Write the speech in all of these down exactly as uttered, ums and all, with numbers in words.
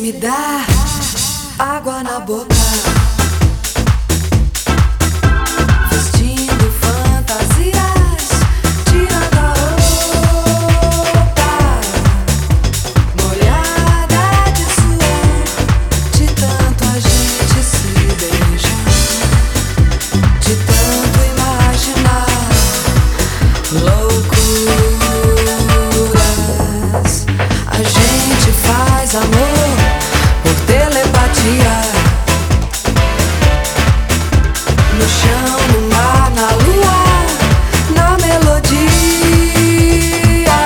me dá água na boca. Vestindo fantasias, tirando a roupa, molhada de suor, de tanto a gente se beijar, de tanto imaginar loucuras. A gente faz amor por telepatia, no chão, no mar, na lua, na melodia.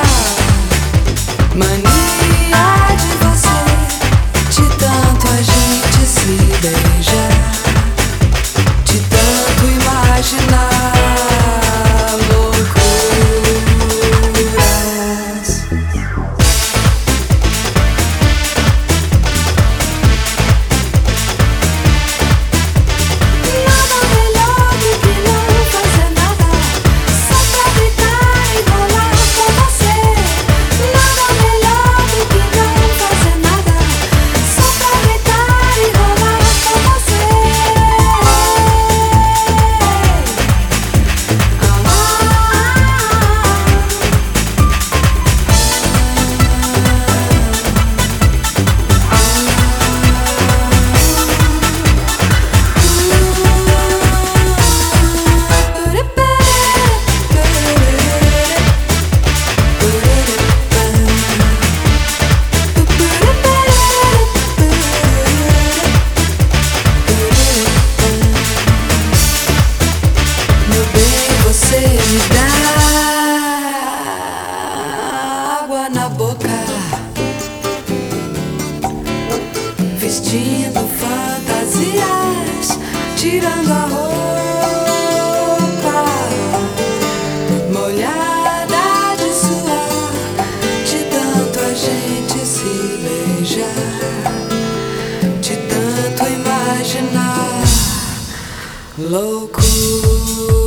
Mania de você, de tanto a gente se beijar, de tanto imaginar loucuras. Nada melhor do que não fazer nada, só pra gritar e rolar com você. Nada melhor do que não fazer nada, só pra gritar e rolar com você. Meu bem, você me dá água na boca, vestindo fantasias, tirando a roupa, molhada de suor, de tanto a gente se beijar, de tanto imaginar loucura.